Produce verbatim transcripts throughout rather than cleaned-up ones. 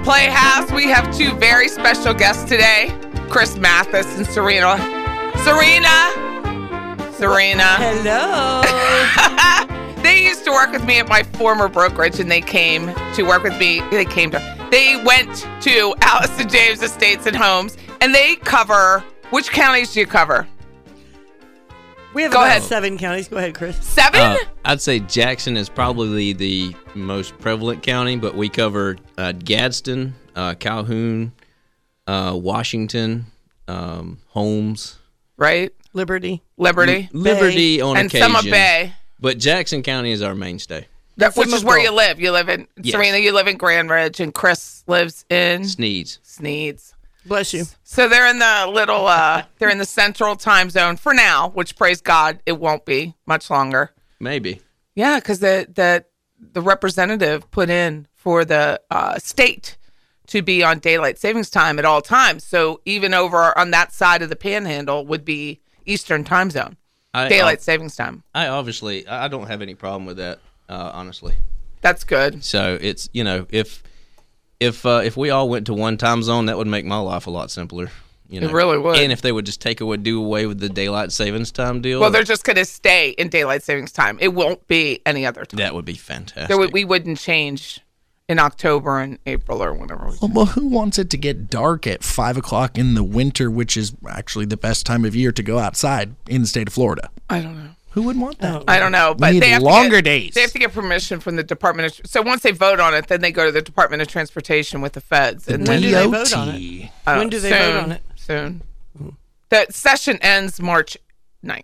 Playhouse, we have two very special guests today, Chris Mathis and Serena. Serena. Serena. Hello. They used to work with me at my former brokerage, and they came to work with me. They came to, they went to Allison James Estates and Homes, and they cover, which counties do you cover? We have Go about ahead. seven counties. Go ahead, Chris. Seven? Uh, I'd say Jackson is probably the most prevalent county, but we cover uh, Gadsden, uh, Calhoun, uh, Washington, um, Holmes, Right? Liberty. Liberty. Liberty on and occasion. Summit Bay. But Jackson County is our mainstay. That, which Summit is where Bay. you live. You live in, Yes. Serena, you live in Grand Ridge, and Chris lives in Sneeds. Sneeds. Bless you. So they're in the little, uh, they're in the central time zone for now, which praise God, it won't be much longer. Maybe. Yeah, because the, the the representative put in for the uh, state to be on daylight savings time at all times. So even over on that side of the panhandle would be Eastern time zone, I, daylight I, savings time. I obviously, I don't have any problem with that, uh, honestly. That's good. So it's, you know, if if uh, if we all went to one time zone, that would make my life a lot simpler. You know? It really would. And if they would just take away, do away with the daylight savings time deal, Well, they're just going to stay in daylight savings time. It won't be any other time. that would be fantastic. There would, we wouldn't change in October and April or whenever. We Well, well, who wants it to get dark at five o'clock in the winter, which is actually the best time of year to go outside in the state of Florida? I don't know. Who would want that? I don't know, We but need they have longer to get, days. They have to get permission from the Department of. So once they vote on it, then they go to the Department of Transportation with the feds. And When then do they vote on it? uh, When do they soon, vote on it? Soon. The session ends March ninth.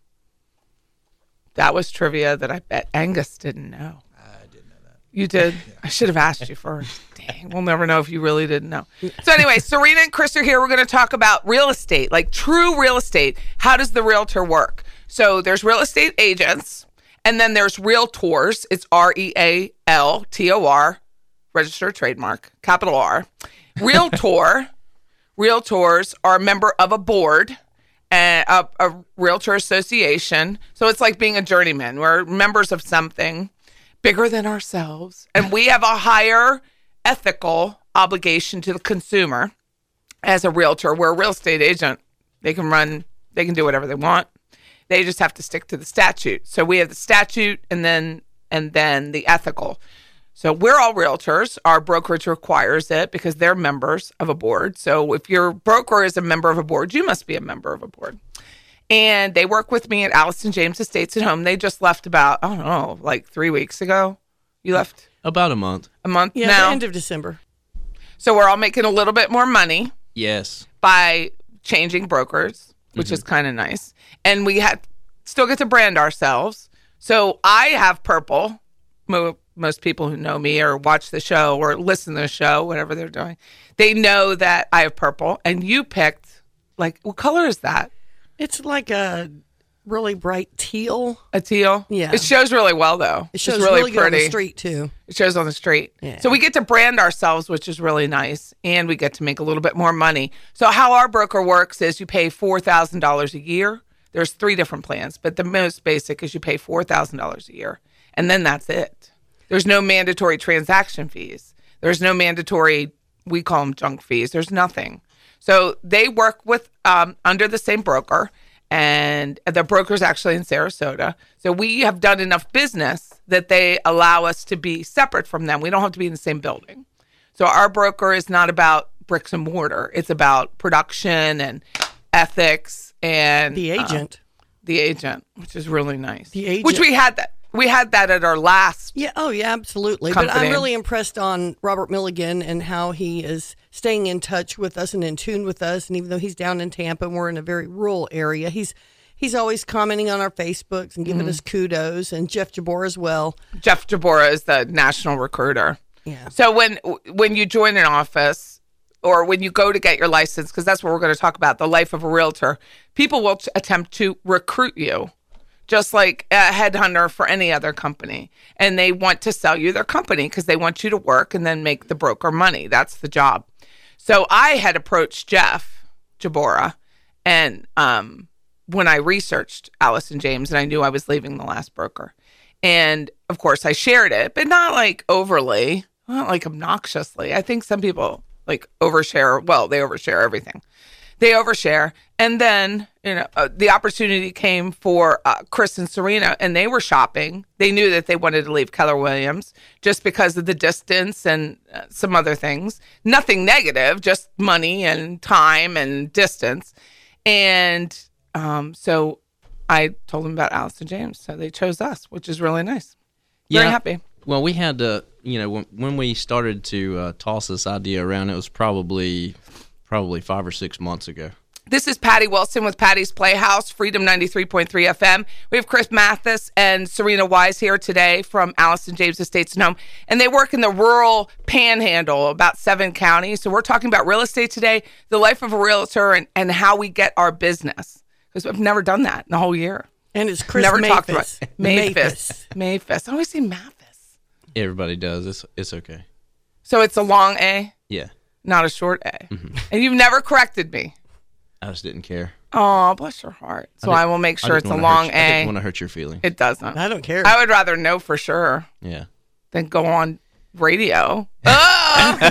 That was trivia that I bet Angus didn't know. I didn't know that. You did? I should have asked you first. Dang, we'll never know if you really didn't know. So anyway, Serena and Chris are here. We're going to talk about real estate, like true real estate. How does the realtor work? So there's real estate agents, and then there's realtors. It's R E A L T O R, registered trademark, capital R. Realtor, realtors are a member of a board, and a, a realtor association. So it's like being a journeyman. We're members of something bigger than ourselves, and we have a higher ethical obligation to the consumer as a realtor. We're a real estate agent. They can run, they can do whatever they want. They just have to stick to the statute. So we have the statute and then and then the ethical. So we're all realtors. Our brokerage requires it because they're members of a board. So if your broker is a member of a board, you must be a member of a board. And they work with me at Allison James Estates and Home. They just left about, I don't know, like three weeks ago. You left About a month. a month Yeah, now. the end of December. So we're all making a little bit more money Yes. by changing brokers, which is kind of nice. And we had still get to brand ourselves. So I have purple. Mo- most people who know me or watch the show or listen to the show, whatever they're doing, they know that I have purple. And you picked, like, what color is that? It's like a really bright teal. A teal? Yeah. It shows really well, though. It shows it's really, really good on pretty. the street, too. It shows on the street. Yeah. So we get to brand ourselves, which is really nice, and we get to make a little bit more money. So how our broker works is you pay four thousand dollars a year. There's three different plans, but the most basic is you pay four thousand dollars a year, and then that's it. There's no mandatory transaction fees. There's no mandatory, we call them junk fees. There's nothing. So they work with um, under the same broker, and the broker's actually in Sarasota. So we have done enough business that they allow us to be separate from them. We don't have to be in the same building. So our broker is not about bricks and mortar. It's about production and ethics and The uh, agent. the agent, which is really nice. The agent. Which we had that. We had that at our last. Yeah, oh yeah, absolutely. But Company. I'm really impressed on Robert Milligan and how he is staying in touch with us and in tune with us. And even though he's down in Tampa and we're in a very rural area, he's he's always commenting on our Facebooks and giving Mm-hmm. us kudos. And Jeff Jabor as well. Jeff Jabora is the national recruiter. Yeah. So when when you join an office or when you go to get your license, because that's what we're going to talk about, the life of a realtor, people will t- attempt to recruit you, just like a headhunter for any other company. And they want to sell you their company because they want you to work and then make the broker money. That's the job. So I had approached Jeff Jabora, and um, when I researched Allison James, and I knew I was leaving the last broker. And of course I shared it, but not like overly. not like obnoxiously. I think some people like overshare. Well, they overshare everything. They overshare. And then, you know, uh, the opportunity came for uh, Chris and Serena, and they were shopping. They knew that they wanted to leave Keller Williams just because of the distance and uh, some other things. Nothing negative, just money and time and distance. And um, so I told them about Allison James. So they chose us, which is really nice. Very yeah. happy. Well, we had to, you know, when, when we started to uh, toss this idea around, it was probably probably five or six months ago. This is Patty Wilson with Patty's Playhouse, Freedom ninety-three point three F M. We have Chris Mathis and Serena Wise here today from Allison James Estates and Home, and they work in the rural panhandle, about seven counties. So we're talking about real estate today, the life of a realtor, and, and how we get our business, because we've never done that in the whole year. And it's Chris Never Mathis. talked about Mathis. Mathis. I always say Mathis. Everybody does. It's it's okay. So it's a long A, Yeah. not a short A. Mm-hmm. And you've never corrected me. I just didn't care. Oh, bless your heart. So I, I will make sure it's a long hurt, A. I didn't want to hurt your feelings. It doesn't. I don't care. I would rather know for sure. Yeah. Than go on radio. Oh!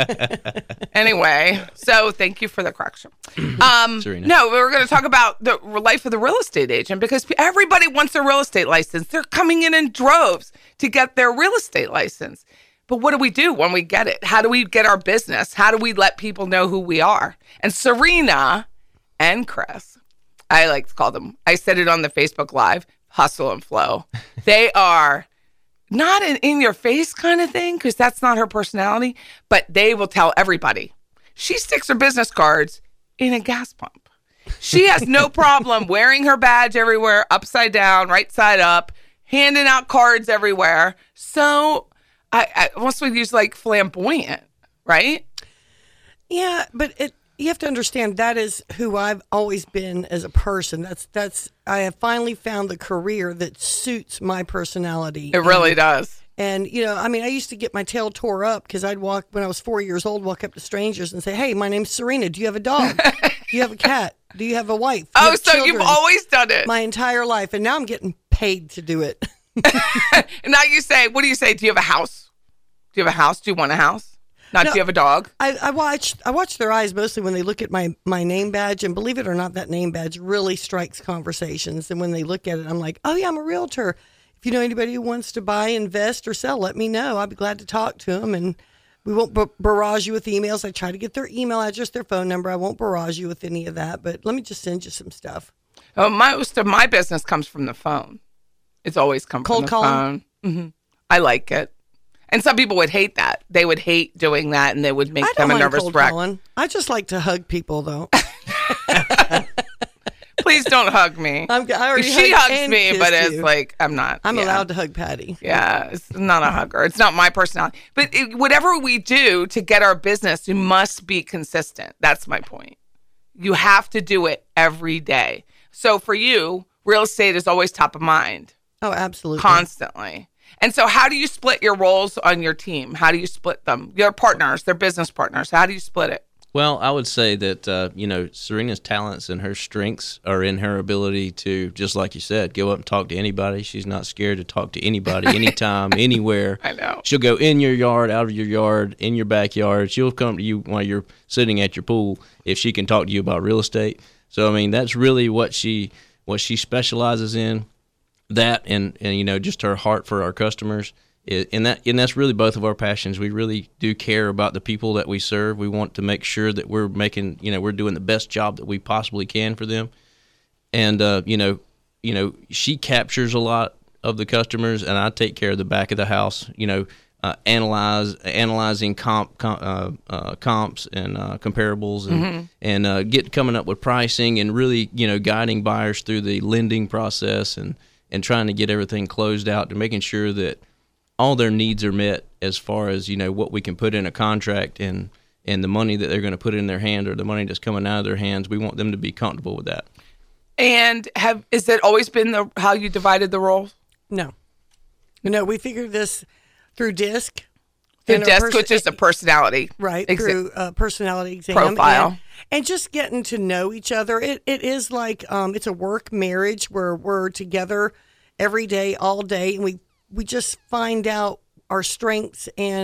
Anyway, so thank you for the correction. Um, Serena. No, we were going to talk about the life of the real estate agent, because everybody wants a real estate license. They're coming in in droves to get their real estate license. But what do we do when we get it? How do we get our business? How do we let people know who we are? And Serena and Chris, I like to call them, I said it on the Facebook Live, hustle and flow. They are not an in-your-face kind of thing, because that's not her personality, but they will tell everybody. She sticks her business cards in a gas pump. She has no problem wearing her badge everywhere, upside down, right side up, handing out cards everywhere. So I, I almost would use like flamboyant, right? Yeah, but it you have to understand that is who I've always been as a person. That's that's I have finally found the career that suits my personality. It really and, does. And you know, I mean, I used to get my tail tore up because I'd walk when I was four years old, walk up to strangers and say, "Hey, my name's Serena. Do you have a dog? Do you have a cat? Do you have a wife?" Oh, have so children?" You've always done it my entire life, and now I'm getting paid to do it. And now you say, what do you say? Do you have a house? Do you have a house? Do you want a house? Not, no, do you have a dog? I, I watch I watch their eyes mostly when they look at my, my name badge. And believe it or not, that name badge really strikes conversations. And when they look at it, I'm like, oh, yeah, I'm a realtor. If you know anybody who wants to buy, invest, or sell, let me know. I'd be glad to talk to them. And we won't bar- barrage you with emails. I try to get their email address, their phone number. I won't barrage you with any of that. But let me just send you some stuff. Oh, most of my business comes from the phone. It's always come Cold from the calling? phone. Mm-hmm. I like it. And some people would hate that. They would hate doing that, and they would make I them don't a mind nervous cold wreck. calling. I just like to hug people, though. Please don't hug me. I'm, I already she hugged hugs and me, kissed but it's you. like, I'm not. I'm yeah. allowed to hug Patty. Yeah, it's not a hugger. It's not my personality. But it, whatever we do to get our business, you must be consistent. That's my point. You have to do it every day. So for you, real estate is always top of mind. Oh, absolutely. Constantly. And so how do you split your roles on your team? How do you split them? Your partners, they're business partners. How do you split it? Well, I would say that, uh, you know, Serena's talents and her strengths are in her ability to, just like you said, go up and talk to anybody. She's not scared to talk to anybody, anytime, anywhere. I know. She'll go in your yard, out of your yard, in your backyard. She'll come to you while you're sitting at your pool if she can talk to you about real estate. So, I mean, that's really what she what she specializes in. That and, and you know, just her heart for our customers. And that and that's really both of our passions. We really do care about the people that we serve. We want to make sure that we're making, you know, we're doing the best job that we possibly can for them. And uh, you know, you know, she captures a lot of the customers, and I take care of the back of the house. You know, uh, analyze analyzing comp, comp uh, uh, comps and uh, comparables, and mm-hmm. and uh, get coming up with pricing, and really, you know, guiding buyers through the lending process, and and trying to get everything closed out, to making sure that all their needs are met as far as, you know, what we can put in a contract, and, and the money that they're going to put in their hand, or the money that's coming out of their hands. We want them to be comfortable with that. And have is it always been the how you divided the roles? No. No, we figured this through DISC. Through DISC, pers- which is a personality. Right, exa- through a personality exam. Profile. And, and just getting to know each other. It It is like, um, it's a work marriage where we're together every day, all day, and we we just find out our strengths and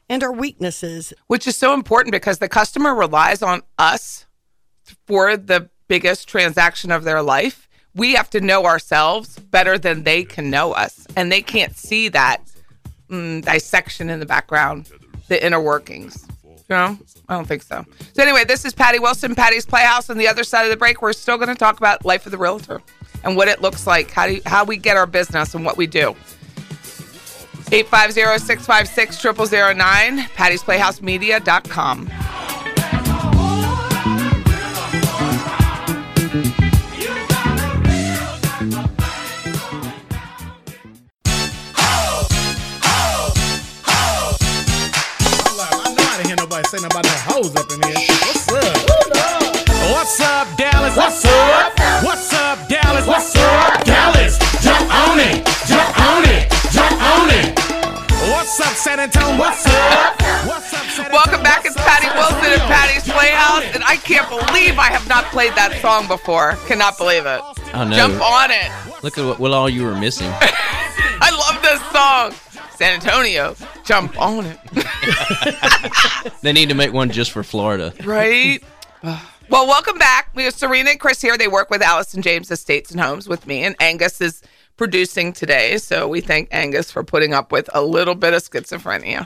and our weaknesses. Which is so important because the customer relies on us for the biggest transaction of their life. We have to know ourselves better than they can know us. And they can't see that mm, dissection in the background, the inner workings. You know? I don't think so. So anyway, this is Patty Wilson, Patty's Playhouse. On the other side of the break, we're still going to talk about life of the realtor and what it looks like, how do you, how we get our business and what we do. eight five zero, six five six, zero zero zero nine, pattys playhouse media dot com. Say nothing about no hoes up in here. What's up? What's up, Dallas? What's up? What's up, Dallas? What's up, Dallas? Jump on it, jump on it, jump on it. What's up, San Antonio? What's up? What's up, San Antonio? Welcome back. It's Patty Wilson at Patty's Playhouse, and I can't believe I have not played that song before. Cannot believe it. Oh, no. Jump on it. Look at what, what all you were missing. I love this song. San Antonio, jump on it. They need to make one just for Florida. Right? Well, welcome back. We have Serena and Chris here. They work with Allison James Estates and Homes with me, and Angus is producing today. So we thank Angus for putting up with a little bit of schizophrenia.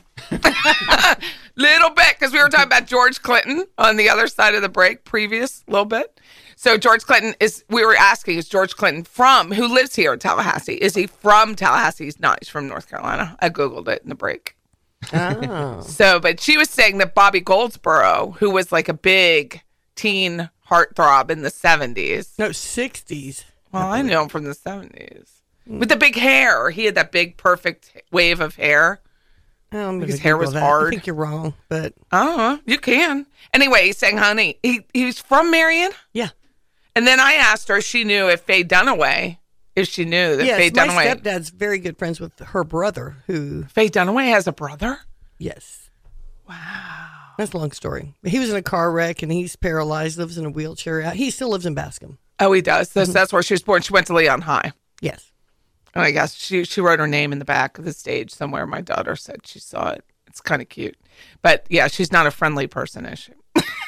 Little bit, because we were talking about George Clinton on the other side of the break, previous little bit. So George Clinton is, we were asking, is George Clinton from, who lives here in Tallahassee? Is he from Tallahassee? He's not. He's from North Carolina. I Googled it in the break. Oh. So, but she was saying that Bobby Goldsboro, who was like a big teen heartthrob in the seventies. No, sixties. Well, I know him from the seventies. With the big hair. He had that big, perfect wave of hair. Oh, His hair was that. hard. I think you're wrong, but I don't know. You can. Anyway, he's saying, honey, he, he was from Marion. yeah. And then I asked her if she knew if Faye Dunaway, if she knew that Yes, Faye my Dunaway. stepdad's very good friends with her brother, who, Faye Dunaway has a brother? yes. Wow. That's a long story. He was in a car wreck and he's paralyzed, lives in a wheelchair. He still lives in Bascom. Oh, he does. That's, that's where she was born. She went to Leon High. Yes. And I guess she, she wrote her name in the back of the stage somewhere. My daughter said she saw it. It's kind of cute. But yeah, she's not a friendly person, is she?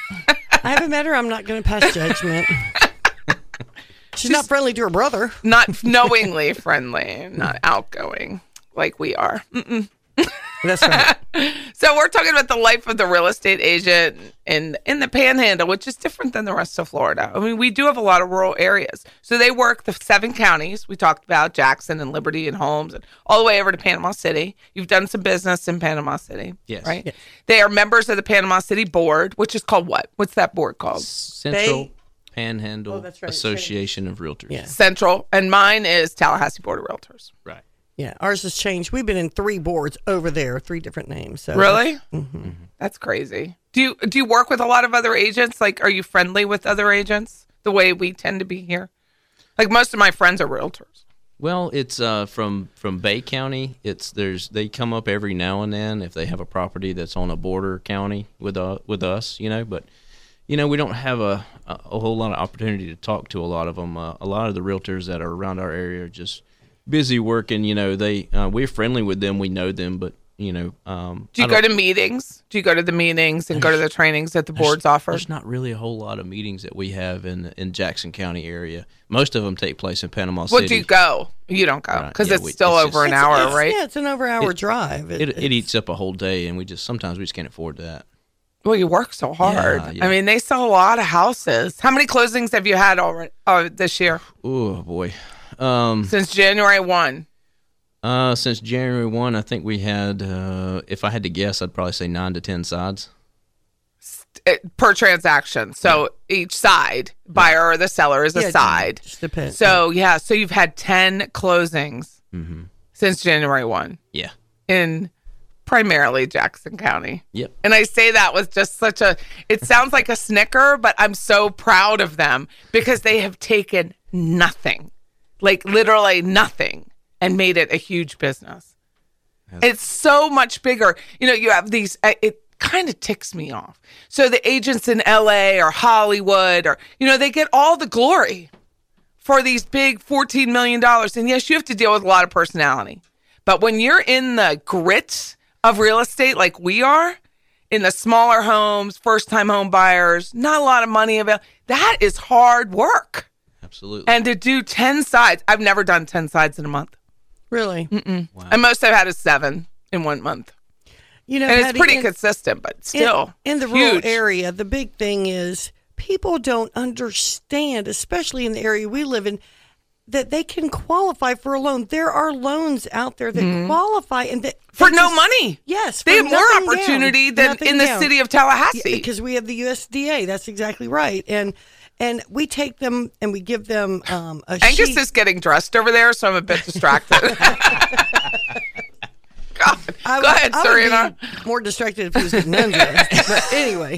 I haven't met her. I'm not going to pass judgment. She's, She's not friendly to her brother. Not knowingly friendly, not outgoing like we are. Mm-mm. That's right. So we're talking about the life of the real estate agent in, in the Panhandle, which is different than the rest of Florida. I mean, we do have a lot of rural areas. So they work the seven counties. We talked about Jackson and Liberty and Holmes and all the way over to Panama City. You've done some business in Panama City. Yes. Right? Yes. They are members of the Panama City Board, which is called what? What's that board called? Central They- Panhandle Oh, that's right. Association of Realtors. Yeah. Central. And mine is Tallahassee Board of Realtors. Right. Yeah, ours has changed. We've been in three boards over there, three different names. So Really? Mm-hmm. That's crazy. Do you do you work with a lot of other agents? Like, are you friendly with other agents the way we tend to be here? Like, most of my friends are realtors. Well, it's uh, from from Bay County. It's there's they come up every now and then if they have a property that's on a border county with uh, with us, you know. But you know, we don't have a a, a whole lot of opportunity to talk to a lot of them. Uh, a lot of the realtors that are around our area are just busy working. You know, they uh, we're friendly with them. We know them, but you know, um, Do you I go don't- to meetings? Do you go to the meetings and go to the trainings that the boards offer? There's not really a whole lot of meetings that we have in in Jackson County area. Most of them take place in Panama City. Well, do you go? You don't go Right, because yeah, it's we- still it's over just- an hour, It's- right? Yeah, it's an over hour It- drive. It, it it's- eats up a whole day, and we just sometimes we just can't afford that. Well, you work so hard. Yeah, yeah. I mean, they sell a lot of houses. How many closings have you had already uh, this year? Oh boy. Um, Since January first? uh, since January first, I think we had. Uh, if I had to guess, I'd probably say nine to ten sides. It, per transaction. So each side, buyer or the seller, is a yeah, it side. Just depends. So, yeah, so you've had ten closings Mm-hmm. since January first Yeah. in primarily Jackson County. Yep. And I say that with just such a, it sounds like a snicker, but I'm so proud of them because they have taken nothing, like literally nothing, and made it a huge business. It's so much bigger. You know, you have these, uh, it kind of ticks me off. So the agents in L A or Hollywood or, you know, they get all the glory for these big fourteen million dollars. And yes, you have to deal with a lot of personality. But when you're in the grit of real estate like we are, in the smaller homes, first-time home buyers, not a lot of money available, that is hard work. Absolutely. And to do ten sides, I've never done ten sides in a month. Really? Mm-mm. Wow. And most I've had is seven in one month. You know, and Patty, it's pretty in, consistent, but still in, in the huge. rural area, the big thing is people don't understand, especially in the area we live in, that they can qualify for a loan. There are loans out there that mm-hmm. qualify and that for just, no money. Yes, they have more opportunity down, than in the down. city of Tallahassee because we have the U S D A. That's exactly right, and and we take them and we give them um, a Angus sheet. is getting dressed over there, so I'm a bit distracted. God. I Go would, ahead, I Serena. Would be more distracted if he was getting undressed. But anyway,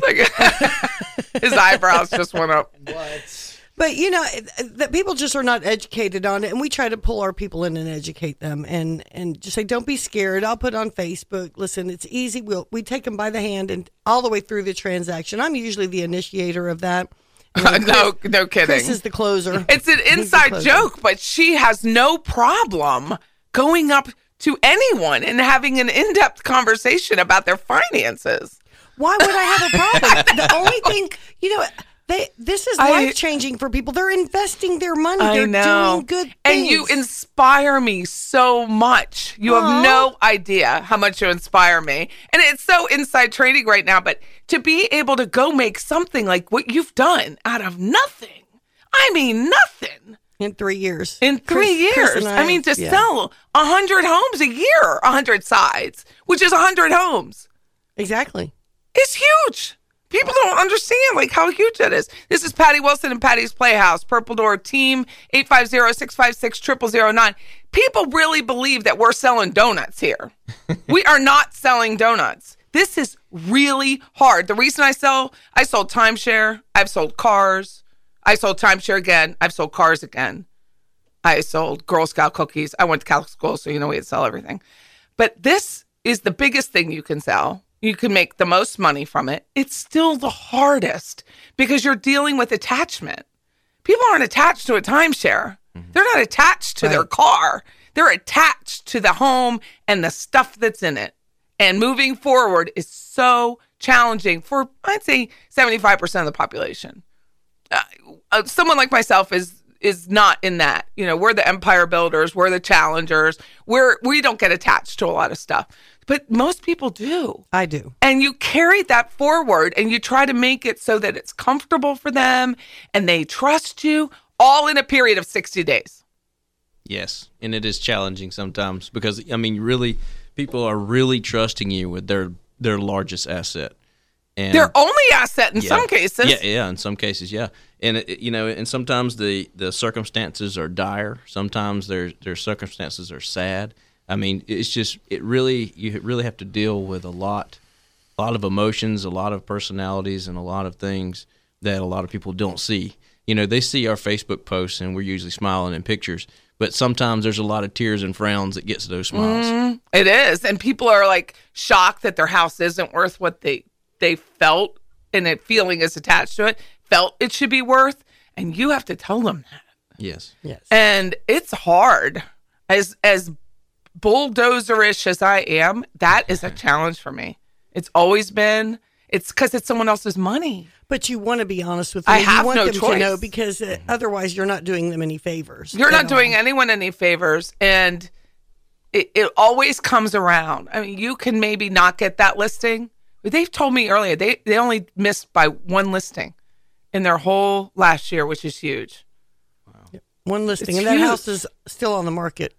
his eyebrows just went up. What? But you know that people just are not educated on it, and we try to pull our people in and educate them, and and just say, don't be scared. I'll put on Facebook. Listen, it's easy. We'll we take them by the hand and all the way through the transaction. I'm usually the initiator of that. Uh, no, no kidding. Chris is the closer. It's an inside joke, but she has no problem going up to anyone and having an in-depth conversation about their finances. Why would I have a problem? The only thing, you know, they this is life changing for people. They're investing their money. I They're know. doing good things. And you inspire me so much. You Aww. have no idea how much you inspire me. And it's so inside trading right now, but to be able to go make something like what you've done out of nothing. I mean, nothing. In three years. In three Chris, years. Chris I, I mean, to yeah. sell one hundred homes a year, one hundred sides, which is one hundred homes. Exactly. It's huge. People don't understand like how huge that is. This is Patty Wilson and Patty's Playhouse. Purple Door Team, eight five zero, six five six, zero zero zero nine. People really believe that we're selling donuts here. We are not selling donuts. This is really hard. The reason I sell, I sold timeshare. I've sold cars. I sold timeshare again. I've sold cars again. I sold Girl Scout cookies. I went to Catholic school, so you know we had to sell everything. But this is the biggest thing you can sell. You can make the most money from it. It's still the hardest because you're dealing with attachment. People aren't attached to a timeshare. Mm-hmm. They're not attached to right. their car. They're attached to the home and the stuff that's in it. And moving forward is so challenging for, I'd say, seventy-five percent of the population. Uh, uh, someone like myself is is not in that. You know, we're the empire builders, we're the challengers. We're we don't get attached to a lot of stuff, but most people do. I do. And you carry that forward, and you try to make it so that it's comfortable for them, and they trust you, all in a period of sixty days. Yes, and it is challenging sometimes because I mean, really, people are really trusting you with their their largest asset. And their only asset in yeah, some cases. Yeah, yeah, in some cases, yeah. And it, you know, and sometimes the, the circumstances are dire. Sometimes their their circumstances are sad. I mean, it's just it really you really have to deal with a lot, a lot of emotions, a lot of personalities, and a lot of things that a lot of people don't see. You know, they see our Facebook posts, and we're usually smiling in pictures, but sometimes there's a lot of tears and frowns that gets those smiles. Mm, it is, and people are like shocked that their house isn't worth what they. they felt, and a feeling is attached to it, felt it should be worth, and you have to tell them that. Yes. Yes. And it's hard. As as bulldozer-ish as I am, that is a challenge for me. It's always been. It's because it's someone else's money. But you want to be honest with them. I have you want no them choice. to know because uh, otherwise you're not doing them any favors. You're not all. doing anyone any favors, and it, it always comes around. I mean, you can maybe not get that listing. They've told me earlier they, they only missed by one listing in their whole last year, which is huge. Wow. One listing, It's and that huge. house is still on the market.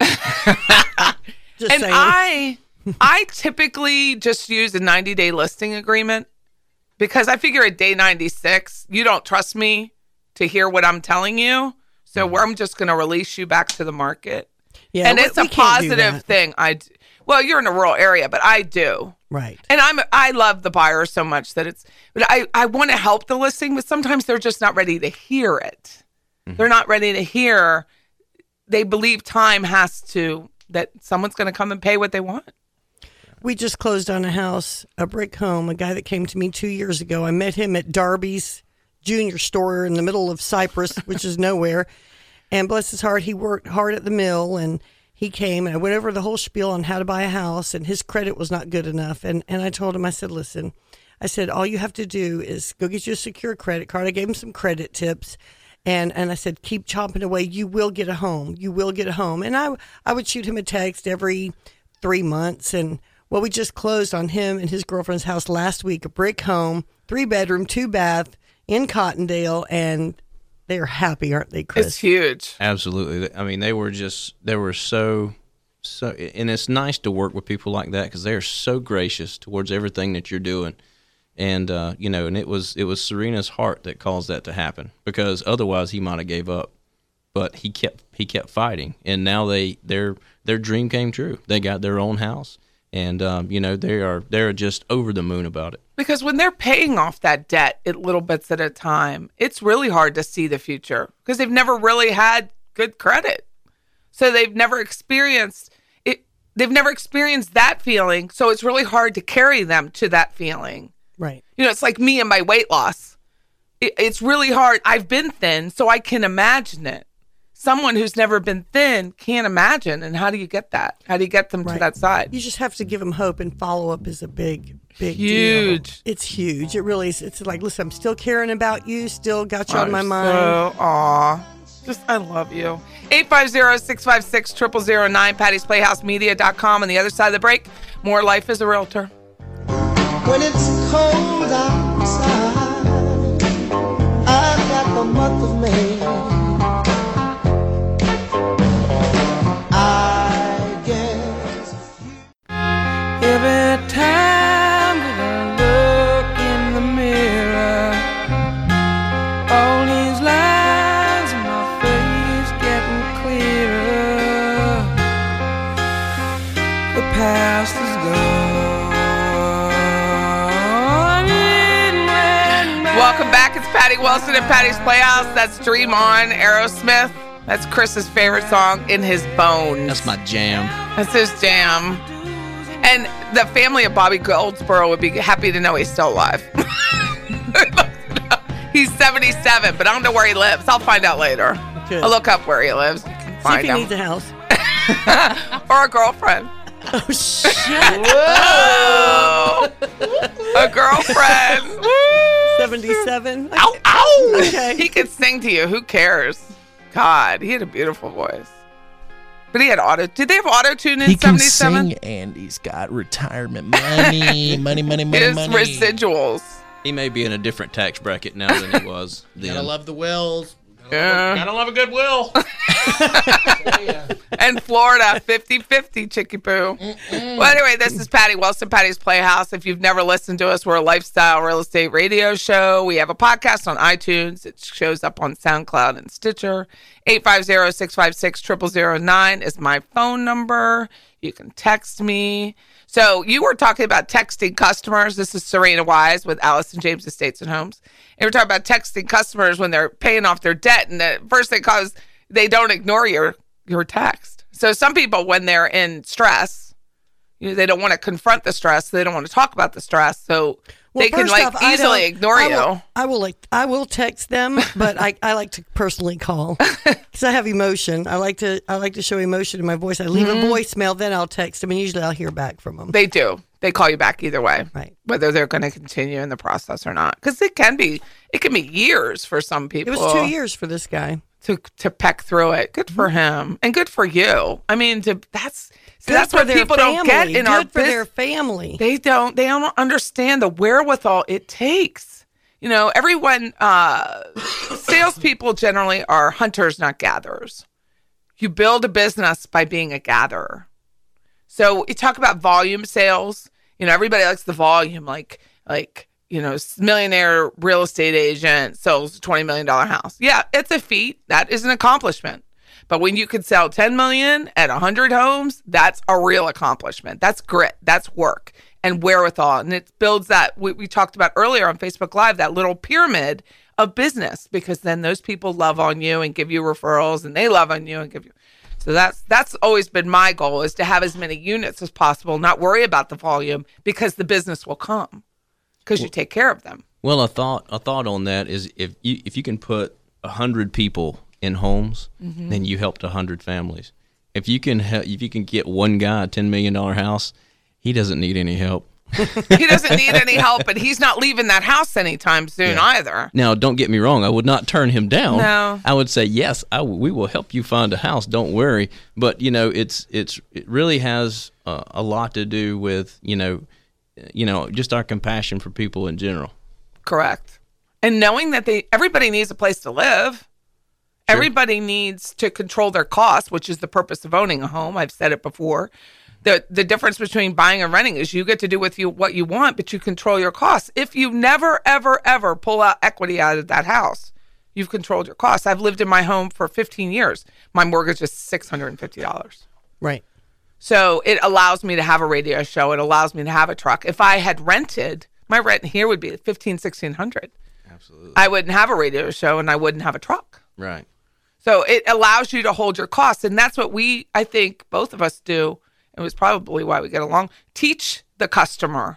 Just And saying. I I typically just use a ninety-day listing agreement because I figure at day ninety-six, you don't trust me to hear what I'm telling you. So mm-hmm. I'm just going to release you back to the market. Yeah, and we- it's we a can't do positive that. thing. I d- Well, you're in a rural area, but I do. Right. And I'm I love the buyer so much that it's, but I, I want to help the listing, but sometimes they're just not ready to hear it. Mm-hmm. They're not ready to hear. They believe time has to, that someone's going to come and pay what they want. We just closed on a house, a brick home, a guy that came to me two years ago. I met him at Darby's junior store in the middle of Cypress, which is nowhere. And bless his heart, he worked hard at the mill, and he came and I went over the whole spiel on how to buy a house, and his credit was not good enough. And, and I told him, I said, listen, I said, all you have to do is go get you a secure credit card. I gave him some credit tips. And and I said, keep chopping away. You will get a home. You will get a home. And I, I would shoot him a text every three months. And, well, we just closed on him and his girlfriend's house last week, a brick home, three bedroom, two bath in Cottondale. And they're happy, aren't they, Chris? It's huge. Absolutely. I mean, they were just, they were so, so, and it's nice to work with people like that because they are so gracious towards everything that you're doing. And, uh, you know, and it was it was Serena's heart that caused that to happen, because otherwise he might have gave up. But he kept he kept fighting, and now they their their dream came true. They got their own house, and um, you know, they are they're just over the moon about it. Because when they're paying off that debt at little bits at a time, it's really hard to see the future because they've never really had good credit, so they've never experienced it. They've never experienced that feeling, so it's really hard to carry them to that feeling. Right. You know, it's like me and my weight loss. It, it's really hard. I've been thin, so I can imagine it. Someone who's never been thin can't imagine. And how do you get that? How do you get them Right. to that side? You just have to give them hope, and follow up is a big, big Huge. deal. It's huge. It really is. It's like, listen, I'm still caring about you, still got you on my I'm mind. So, aw. Just, I love you. eight five zero, six five six, zero zero zero nine, patty's playhouse media dot com. On the other side of the break, more Life as a Realtor. When it's cold outside, I've got the month of May. I guess every time that I look in the mirror, all these lines in my face getting clearer. The past is gone. Welcome back. It's Patty Wilson at Patty's Playhouse. That's Dream On, Aerosmith. That's Chris's favorite song, In His Bones. That's my jam. That's his jam. And the family of Bobby Goldsboro would be happy to know he's still alive. He's seventy-seven, but I don't know where he lives. I'll find out later. Good. I'll look up where he lives. You can See if find he him. needs a house. Or a girlfriend. Oh, shit. Whoa! A girlfriend. Woo! seventy-seven. Ow, ow! Okay. He could sing to you. Who cares? God, he had a beautiful voice. But he had auto. Did they have auto tune in He can seventy-seven? sing, and he's got retirement money, money, money, money, His money. residuals. He may be in a different tax bracket now than he was then. Gotta love the Wills. Yeah. Gotta love a good will. And Florida, fifty-fifty, Chicky Poo. Well, anyway, this is Patty Wilson, Patty's Playhouse. If you've never listened to us, we're a lifestyle real estate radio show. We have a podcast on iTunes. It shows up on SoundCloud and Stitcher. eight five zero, six five six, zero zero zero nine is my phone number. You can text me. So you were talking about texting customers. This is Serena Wise with Allison James Estates and Homes. And we're talking about texting customers when they're paying off their debt. And the first thing cause they don't ignore your, your text. So some people, when they're in stress, you know, they don't want to confront the stress. They don't want to talk about the stress. So Well, they can first like off, I easily don't- ignore I you. will, I will like I will text them, but I, I like to personally call because I have emotion. I like to I like to show emotion in my voice. I leave Mm-hmm. a voicemail, then I'll text them, and usually I'll hear back from them. They do. They call you back either way, Right. whether they're going to continue in the process or not. Because it can be, it can be years for some It people. was two years for this guy. to to peck through it. Good for him, and good for you. I mean, to that's see, Good that's for what their people family. don't get in Good our for their business. family. They don't. They don't understand the wherewithal it takes. You know, everyone. Uh, salespeople generally are hunters, not gatherers. You build a business by being a gatherer. So you talk about volume sales. You know, everybody likes the volume, like like. You know, millionaire real estate agent sells a twenty million dollars house. Yeah, it's a feat. That is an accomplishment. But when you can sell ten million dollars at one hundred homes, that's a real accomplishment. That's grit. That's work and wherewithal. And it builds that, we, we talked about earlier on Facebook Live, that little pyramid of business, because then those people love on you and give you referrals, and they love on you and give you. So that's that's always been my goal, is to have as many units as possible, not worry about the volume, because the business will come. Because you take care of them. Well, a thought a thought on that is if you if you can put a hundred people in homes, Mm-hmm. then you helped a hundred families. if you can help, if you can get one guy a ten million dollar house, he doesn't need any help. He doesn't need any help, and he's not leaving that house anytime soon Yeah. either. Now, don't get me wrong. I would not turn him down. No. I would say yes. I w- we will help you find a house. Don't worry. But you know, it's it's it really has uh, a lot to do with you know, you know, just our compassion for people in general. Correct. And knowing that they everybody needs a place to live. Everybody needs to control their costs, which is the purpose of owning a home. I've said it before. The the difference between buying and renting is you get to do with you what you want, but you control your costs. If you never, ever, ever pull out equity out of that house, you've controlled your costs. I've lived in my home for fifteen years. My mortgage is six hundred fifty dollars. Right. So it allows me to have a radio show. It allows me to have a truck. If I had rented, my rent here would be fifteen, sixteen hundred. Absolutely. I wouldn't have a radio show and I wouldn't have a truck. Right. So it allows you to hold your costs. And that's what we, I think, both of us do. It was probably why we get along. Teach the customer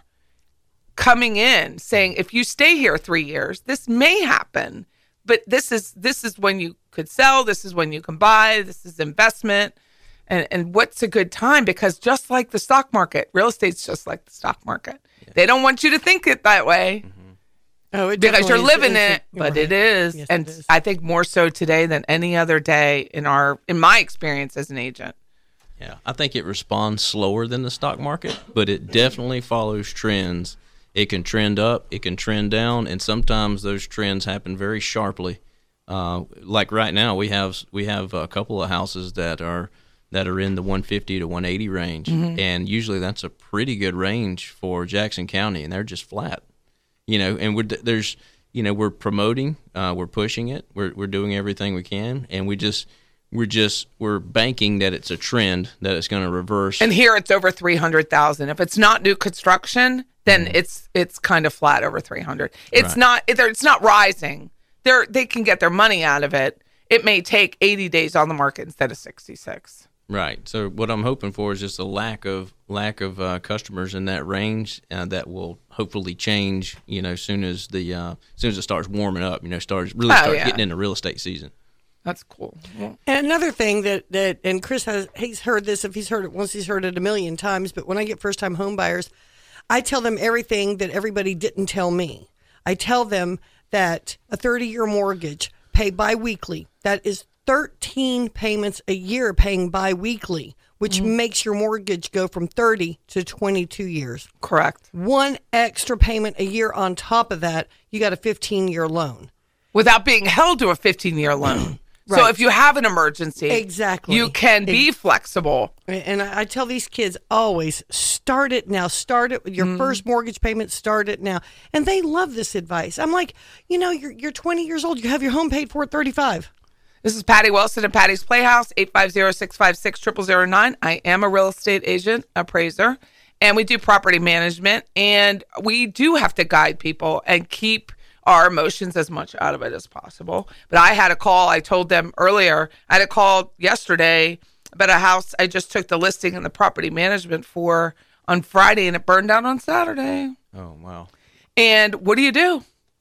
coming in saying, if you stay here three years, this may happen. But this is this is when you could sell. This is when you can buy. This is investment. And, and what's a good time? Because just like the stock market, real estate's just like the stock market. Yeah. They don't want you to think it that way. Mm-hmm. Oh, it because you're definitely living is- it, but right. it is. Yes, and it is. I think more so today than any other day in our in my experience as an agent. Yeah, I think it responds slower than the stock market, but it definitely follows trends. It can trend up, it can trend down, and sometimes those trends happen very sharply. Uh, like right now, we have we have a couple of houses that are that are in the one fifty to one eighty range, mm-hmm. and usually that's a pretty good range for Jackson County, and they're just flat. You know, and we're there's you know we're promoting, uh, we're pushing it, we're we're doing everything we can, and we just. We're just we're banking that it's a trend that it's going to reverse. And here it's over three hundred thousand. If it's not new construction, then mm. it's it's kind of flat over three hundred. It's Right. not it's not rising. They're they can get their money out of it. It may take eighty days on the market instead of sixty-six. Right. So what I'm hoping for is just a lack of lack of uh, customers in that range uh, that will hopefully change. You know, soon as the uh, as soon as it starts warming up. You know, starts really Oh, starts yeah. getting into real estate season. That's cool. Well, And another thing that, that and Chris has he's heard this if he's heard it once, he's heard it a million times. But when I get first time home buyers, I tell them everything that everybody didn't tell me. I tell them that a thirty year mortgage pay biweekly. That is thirteen payments a year paying biweekly, which Mm-hmm. makes your mortgage go from thirty to twenty-two years. correct. One extra payment a year on top of that, you got a fifteen year loan. Without being held to a fifteen year loan. So Right. if you have an emergency, Exactly. you can be flexible. And I I tell these kids always, start it now. Start it with your Mm-hmm. first mortgage payment. Start it now. And they love this advice. I'm like, you know, you're you're twenty years old. You have your home paid for at thirty-five. This is Patty Wilson at Patty's Playhouse, eight five zero, six five six, zero zero zero nine. I am a real estate agent, appraiser, and we do property management. And we do have to guide people and keep our emotions as much out of it as possible. But I had a call, I told them earlier, I had a call yesterday about a house I just took the listing and the property management for on Friday, and it burned down on Saturday. Oh wow. And what do you do?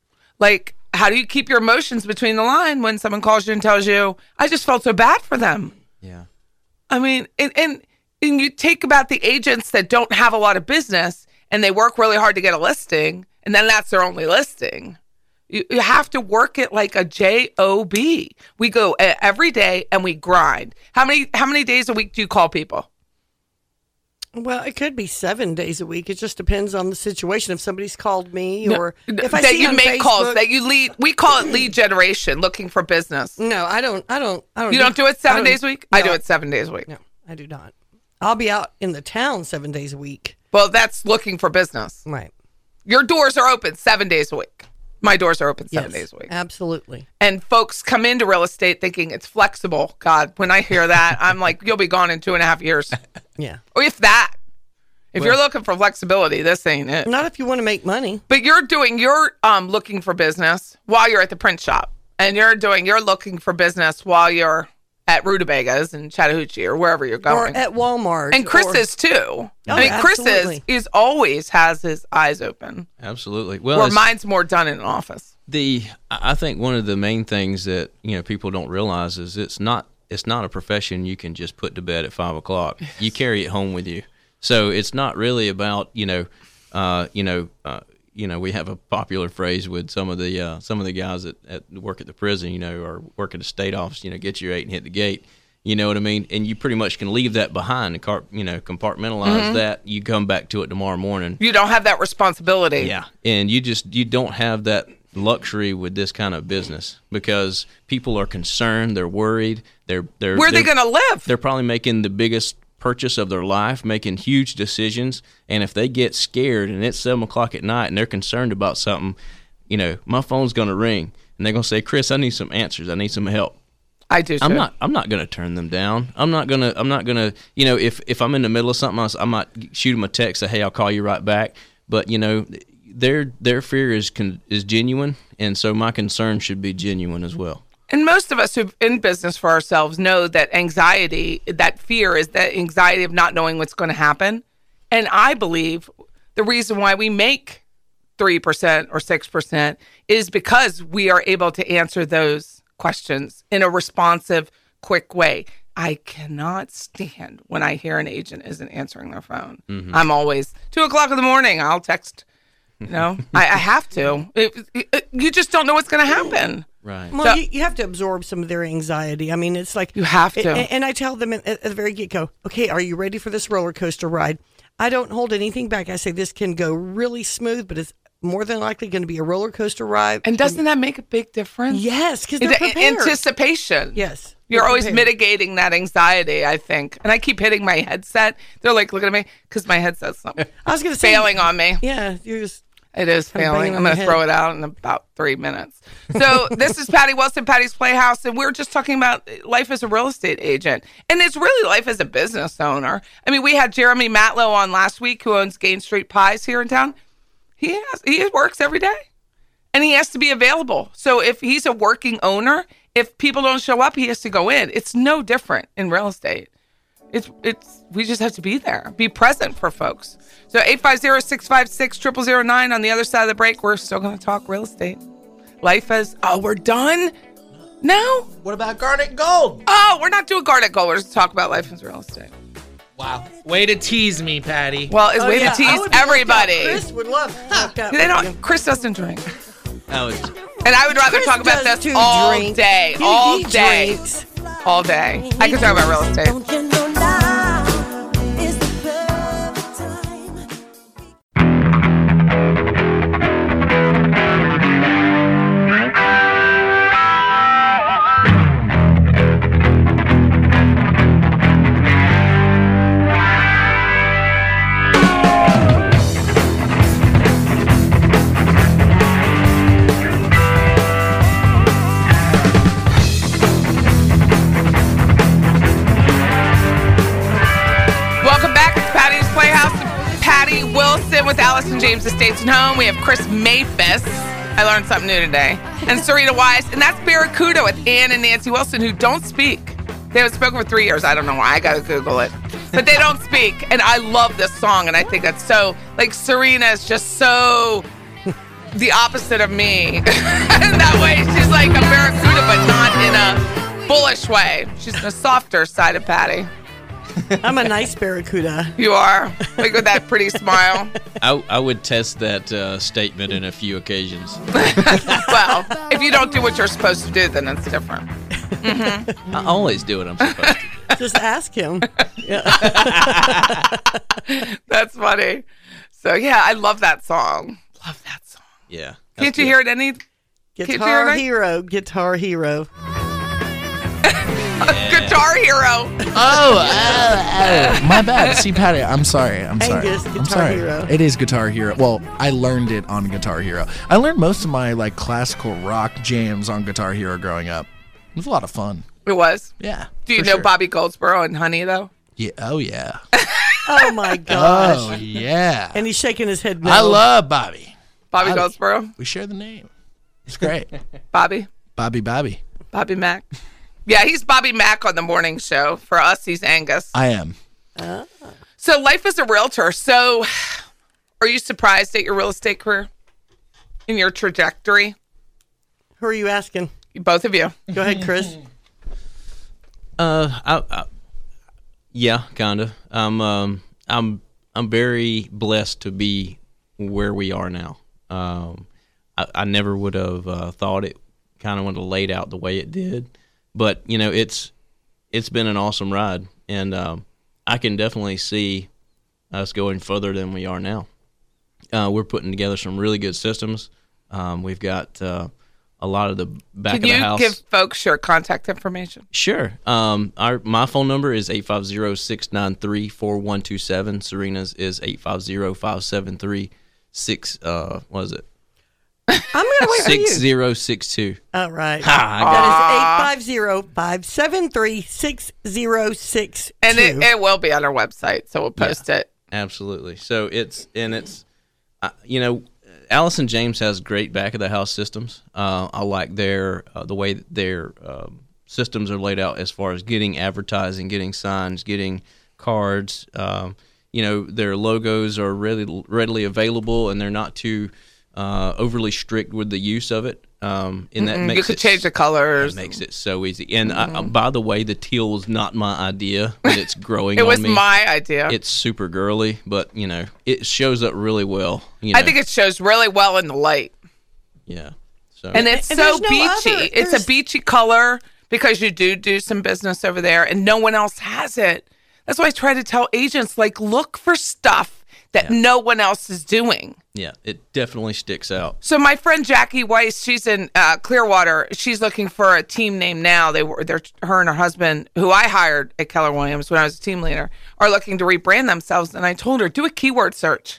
Like, how do you keep your emotions between the line when someone calls you and tells you, I just felt so bad for them? Yeah. I mean, and, and, and you take about the agents that don't have a lot of business and they work really hard to get a listing, and then that's their only listing. You, you have to work it like a job. We go e- every day and we grind. How many how many days a week do you call people? Well, it could be seven days a week. It just depends on the situation. If somebody's called me, No, or if I that see you on make Facebook, calls, that you lead. We call it lead generation, looking for business. No, I don't. I don't. I don't. You don't do it I seven don't- days a week? I do no, it seven days a week. No, I do not. I'll be out in the town seven days a week. Well, that's looking for business. Right. Your doors are open seven days a week. My doors are open seven Yes, days a week. absolutely. And folks come into real estate thinking it's flexible. God, when I hear that, I'm like, you'll be gone in two and a half years. Yeah. Or if that. If you're looking for flexibility, this ain't it. Not if you want to make money. But you're doing, you're um, looking for business while you're at the print shop. And you're doing, you're looking for business while you're at Rutabagas in Chattahoochee or wherever you're Or going. at Walmart. And Chris or- is too. Oh, I mean, Chris is, absolutely. is always has his eyes open. Absolutely. Well, Where it's- mine's more done in an office. The I think one of the main things that you know people don't realize is it's not it's not a profession you can just put to bed at five o'clock. You carry it home with you. So it's not really about, you know, uh, you know, uh, you know, we have a popular phrase with some of the uh, some of the guys that at, work at the prison, you know, or work at the state office, you know, get your eight and hit the gate. You know what I mean? And you pretty much can leave that behind and, car- you know, compartmentalize mm-hmm. that. You come back to it tomorrow morning. You don't have that responsibility. Yeah. And you just, you don't have that luxury with this kind of business because people are concerned. They're worried. They're, they're, Where are they're, they going to live? They're probably making the biggest purchase of their life, making huge decisions. And if they get scared and it's seven o'clock at night and they're concerned about something, you know, my phone's going to ring and they're going to say, Chris, I need some answers. I need some help. I do too. I'm not. I'm not going to turn them down. I'm not going to. I'm not going to. You know, if, if I'm in the middle of something else, I might shoot them a text. Say, hey, I'll call you right back. But you know, their their fear is con, is genuine, and so my concern should be genuine as well. And most of us who've in business for ourselves know that anxiety, that fear, is that anxiety of not knowing what's going to happen. And I believe the reason why we make three percent or six percent is because we are able to answer those questions in a responsive, quick way. I cannot stand when I hear an agent isn't answering their phone. Mm-hmm. I'm always, two o'clock in the morning, I'll text, you know, I, I have to. It, it, you just don't know what's going to happen. Right. Well, So- you, you have to absorb some of their anxiety. I mean, it's like You have to. And, and I tell them at, at the very get-go, okay, are you ready for this roller coaster ride? I don't hold anything back. I say this can go really smooth, but it's more than likely going to be a roller coaster ride. And doesn't that make a big difference? Yes, because they're It's prepared. Anticipation. Yes. You're they're always prepared. mitigating that anxiety, I think. And I keep hitting my headset. They're like looking at me because my headset's something I was going to say. failing on me. Yeah, you're just. It is Kinda banging failing. on I'm going to your throw head. it out in about three minutes. So this is Patty Wilson, Patty's Playhouse, and we're just talking about life as a real estate agent. And it's really life as a business owner. I mean, we had Jeremy Matlow on last week, who owns Gain Street Pies here in town. He has, he works every day, and he has to be available. So if he's a working owner, if people don't show up, he has to go in. It's no different in real estate. It's it's we just have to be there, be present for folks. So eight five zero, six five six, zero zero zero nine. On the other side of the break, we're still going to talk real estate. Life as, oh, we're done? No? What about Garnet Gold? Oh, we're not doing Garnet Gold. We're just talk about life as real estate. Wow. Way to tease me, Patty. Well, it's Oh, way yeah, to I tease would be hooked everybody. up. Chris would love to hook up They with don't, you. Chris doesn't drink. I was, And I would rather Chris talk about does this too all drink. day. He- all he day. drinks. All day. I could talk about real estate. Don't you know now is the perfect time? Welcome back. It's Patty's Playhouse. Patty Wilson with Allison James Estates and Home. We have Chris Maphis. I learned something new today. And Serena Wise. And that's Barracuda with Ann and Nancy Wilson, who don't speak. They haven't spoken for three years. I don't know why. I got to Google it. But they don't speak. And I love this song. And I think that's so, like, Serena is just so the opposite of me. In that way, she's like a Barracuda, but not in a bullish way. She's the softer side of Patty. I'm a nice barracuda. You are. Like with that pretty smile. I, I would test that uh, statement in a few occasions. Well, if you don't do what you're supposed to do, then it's different. I always do what I'm supposed to do. Just ask him. Yeah. That's funny. So, yeah, I love that song. Love that song. Yeah. Can't you hear it any? Can't you hear Guitar it? hero. Guitar hero. Guitar Hero. Oh, oh, oh. My bad. See, Patty, I'm sorry. I'm sorry. Angus, I'm Guitar sorry. Hero. It is Guitar Hero. Well, I learned it on Guitar Hero. I learned most of my like classical rock jams on Guitar Hero growing up. It was a lot of fun. It was. Yeah. Do you for know sure. Bobby Goldsboro and Honey, though? Yeah. Oh yeah. Oh my gosh. Oh yeah. And he's shaking his head no. I love Bobby. Bobby Bobby. Goldsboro? We share the name. It's great. Bobby? Bobby Bobby. Bobby Mack? Yeah, he's Bobby Mack on the morning show. For us, he's Angus. I am. So life as a realtor. So are you surprised at your real estate career? In your trajectory? Who are you asking? Both of you. Go ahead, Chris. Uh, I, I, yeah, kind of. I'm, um, I'm, I'm very blessed to be where we are now. Um, I, I never would have uh, thought it kind of would have laid out the way it did, but you know, it's, it's been an awesome ride, and um, I can definitely see us going further than we are now. Uh, we're putting together some really good systems. Um, we've got uh, a lot of the back Can of the you house. give folks your contact information? Sure. Um, our my phone number is eight five zero, six nine three, four one two seven. Serena's is eight five zero, five seven three, six. Uh, what is it? I'm going to wait for you. Six zero six two. All right. Ha, I got That is eight five zero, five seven three, six zero six two. And it, it will be on our website, so we'll post it. Absolutely. So it's and it's, uh, you know, Allison James has great back of the house systems. Uh, I like their uh, the way that their um, systems are laid out as far as getting advertising, getting signs, getting cards. Um, you know, their logos are really readily available, and they're not too uh, overly strict with the use of it. Um, and that Mm-mm. makes You could it, change the colors. That makes it so easy. And I, by the way, the teal was not my idea, but it's growing. It on was me. my idea. It's super girly, but you know, it shows up really well. You know? I think it shows really well in the light. Yeah. So And it's And so there's no beachy. other- It's there's- a beachy color because you do do some business over there and no one else has it. That's why I try to tell agents, like, look for stuff that Yeah. no one else is doing. yeah, it definitely sticks out. So my friend Jackie Weiss, she's in uh, Clearwater. She's looking for a team name now. They were, they're her and her husband, who I hired at Keller Williams when I was a team leader, are looking to rebrand themselves. And I told her, do a keyword search.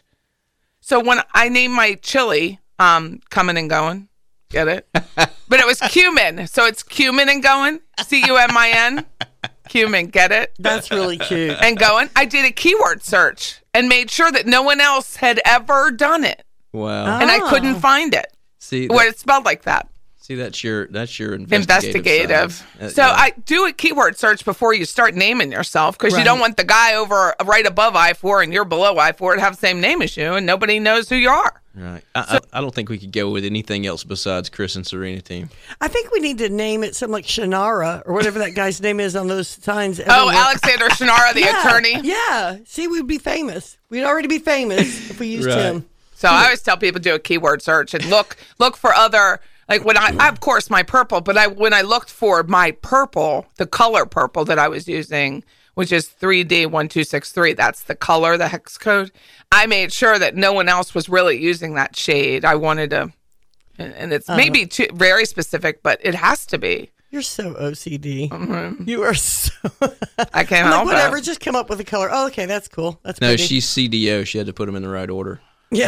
So when I named my chili, um, coming and going, get it? But it was cumin, so it's cumin and going, C U M I N, cumin, get it? That's really cute. And going. I did a keyword search and made sure that no one else had ever done it, Wow. and I Oh. couldn't find it. see, What that, it spelled like that. see, that's your that's your investigative. Investigative. side. Uh, So yeah. I do a keyword search before you start naming yourself, because you Right. don't want the guy over right above I four and you're below I four to have the same name as you, and nobody knows who you are. right. I, I, I don't think we could go with anything else besides Chris and Serena team. I think we need to name it something like Shannara or whatever that guy's name is on those signs. Oh, everywhere. Alexander Shannara, the Yeah, attorney. Yeah. See, we'd be famous. We'd already be famous if we used Right. him. So I always tell people do a keyword search and look look for other, like when I, I of course my purple, but I when I looked for my purple, the color purple that I was using, which is three D one two six three, that's the color, the hex code. I made sure that no one else was really using that shade. I wanted to, and, and it's maybe too, very specific, but it has to be. You're so O C D. Mm-hmm. You are so. I can't I'm like, help whatever, it. just come up with a color. Oh, okay, that's cool. That's No, pretty. she's C D O. She had to put them in the right order. Yeah.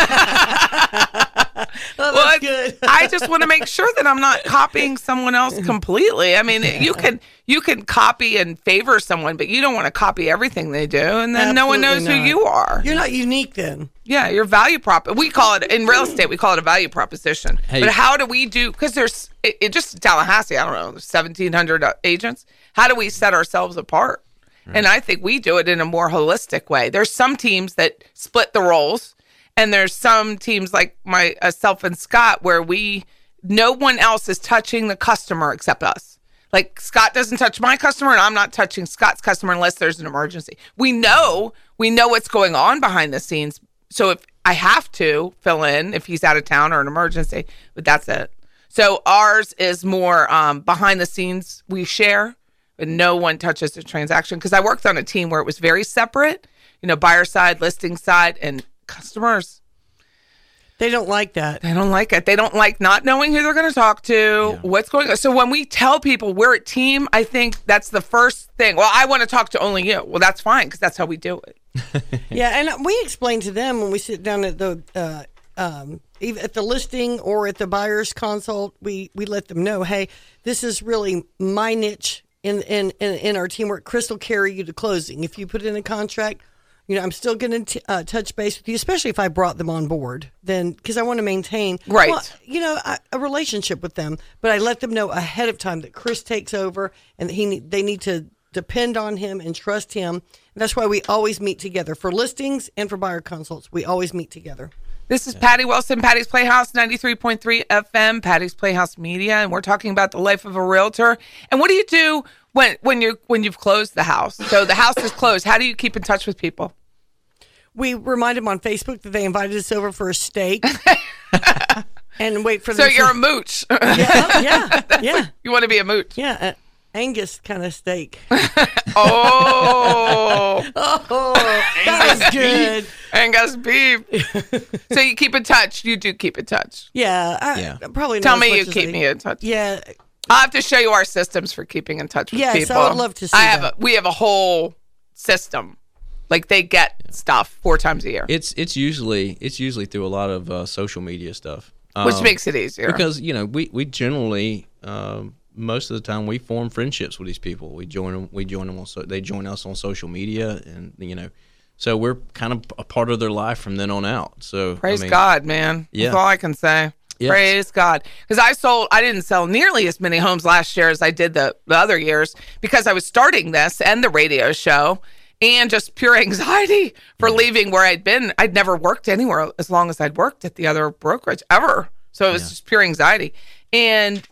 Oh, Well, that's it's- good. I just want to make sure that I'm not copying someone else completely. I mean, you can you can copy and favor someone, but you don't want to copy everything they do, and then no one knows Absolutely who not. you are. You're not unique then. Yeah, your value prop. We call it in real estate. We call it a value proposition. Hey. But how do we do? Because there's it, it just in Tallahassee. I don't know, there's seventeen hundred agents. How do we set ourselves apart? And I think we do it in a more holistic way. There's some teams that split the roles, and there's some teams like myself and Scott where we no one else is touching the customer except us. Like Scott doesn't touch my customer, and I'm not touching Scott's customer unless there's an emergency. We know we know what's going on behind the scenes. So if I have to fill in if he's out of town or an emergency, but that's it. So ours is more um, behind the scenes. We share, but no one touches the transaction, because I worked on a team where it was very separate. You know, buyer side, listing side, and customers. They don't like that. They don't like it. They don't like not knowing who they're going to talk to, what's going on. So when we tell people we're a team, I think that's the first thing. Well, I want to talk to only you. Well, that's fine, because that's how we do it. Yeah, and we explain to them when we sit down at the uh, um, even at the listing or at the buyer's consult, we we let them know, hey, this is really my niche in in in, in our teamwork. Chris will carry you to closing. If you put in a contract, you know, I'm still going to uh, touch base with you, especially if I brought them on board, then because I want to maintain, Right. well, you know, a, a relationship with them. But I let them know ahead of time that Chris takes over, and that he need, they need to depend on him and trust him. And that's why we always meet together for listings and for buyer consults. We always meet together. This is Patty Wilson, Patty's Playhouse, ninety-three point three F M, Patty's Playhouse Media, and we're talking about the life of a realtor. And what do you do when when you when you've closed the house? So the house is closed. How do you keep in touch with people? We remind them on Facebook that they invited us over for a steak. And wait for So them. you're to, a mooch. yeah, yeah, yeah, You want to be a mooch. yeah. Uh, Angus kind of steak. Oh, Oh, that was good. Angus beef. So you keep in touch. You do keep in touch. Yeah, I, Yeah. probably. Not Tell as me much you as keep I- me in touch. Yeah, I'll have to show you our systems for keeping in touch with Yes, I people. would love to see I have that. a, we have a whole system. Like they get stuff four times a year, It's it's usually it's usually through a lot of uh, social media stuff, which Um, makes it easier. because you know we we generally um, most of the time we form friendships with these people. We join them. We join them on so they join us on social media, and you know, so we're kind of a part of their life from then on out. So Praise I mean, God, man. Yeah. That's all I can say. Yes. Praise God. Because I sold, I didn't sell nearly as many homes last year as I did the, the other years because I was starting this and the radio show and just pure anxiety for leaving where I'd been. I'd never worked anywhere as long as I'd worked at the other brokerage ever. So it was just pure anxiety. And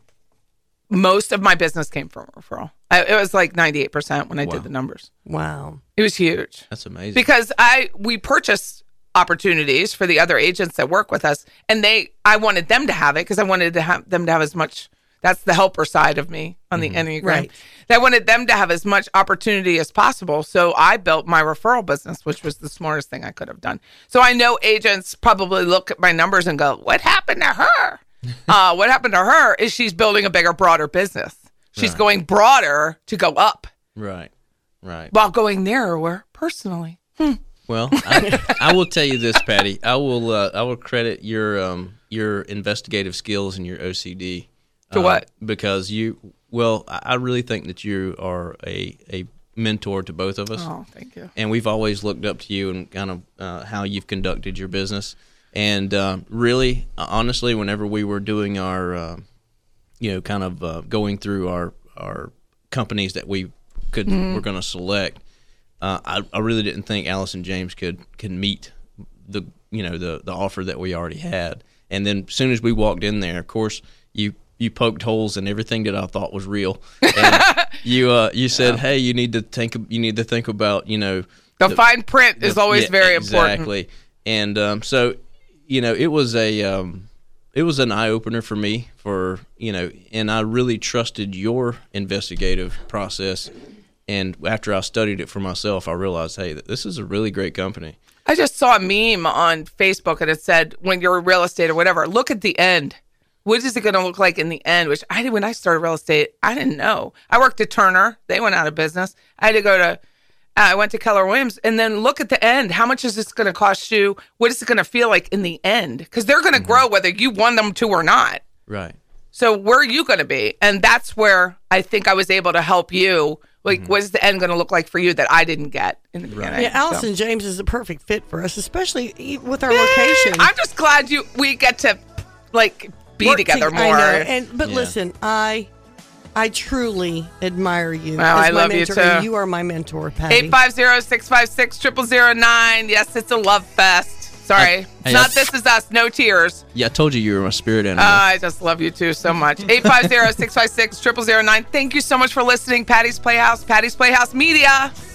most of my business came from referral. I, it was like ninety-eight percent when I Wow. did the numbers. wow. It was huge. That's amazing. Because I we purchased opportunities for the other agents that work with us, and they I wanted them to have it because I wanted to have them to have as much. That's the helper side of me on the Enneagram. Right. I wanted them to have as much opportunity as possible, so I built my referral business, which was the smartest thing I could have done. So I know agents probably look at my numbers and go, "What happened to her? uh, what happened to her is she's building a bigger, broader business. She's Right. going broader to go up right, right. while going narrower personally." Well, I, I will tell you this, Patty. I will uh, I will credit your um, your investigative skills and your O C D. To uh, what? Because you, well, I I really think that you are a, a mentor to both of us. Oh, thank you. And we've always looked up to you and kind of uh, how you've conducted your business. And um, really, uh, honestly, whenever we were doing our, uh, you know, kind of uh, going through our our companies that we could Mm-hmm. were going to select, uh, I, I really didn't think Allison James could could meet the you know the the offer that we already had. And then as soon as we walked in there, of course, you you poked holes in everything that I thought was real. And you uh, you said, hey, you need to think you need to think about you know. The, fine print is The- always yeah, very important. Exactly. And um, so, you know, it was a um, it was an eye opener for me for you know, and I really trusted your investigative process. And after I studied it for myself, I realized, hey, this is a really great company. I just saw a meme on Facebook and it said, when you're in real estate or whatever, look at the end. What is it going to look like in the end? Which I did when I started real estate. I didn't know. I worked at Turner. They went out of business. I had to go to, uh, I went to Keller Williams, and then look at the end. How much is this going to cost you? What is it going to feel like in the end? Because they're going to grow whether you want them to or not. Right. So where are you going to be? And that's where I think I was able to help you. Like, what is the end going to look like for you that I didn't get in the beginning? Yeah, Allison So- James is a perfect fit for us, especially e- with our location. I'm just glad you we get to like be Work together to- more. I know. And but Yeah. listen, I I truly admire you. Wow, as I my love you mentor, too. and you are my mentor, Patty. eight five zero, six five six, zero zero zero nine. Yes, it's a love fest. Sorry. Hey, It's not that's- This Is Us. No tears. Yeah, I told you you were my spirit animal. Uh, I just love you too so much. eight five zero, six five six, zero zero zero nine. Thank you so much for listening. Patty's Playhouse, Patty's Playhouse Media.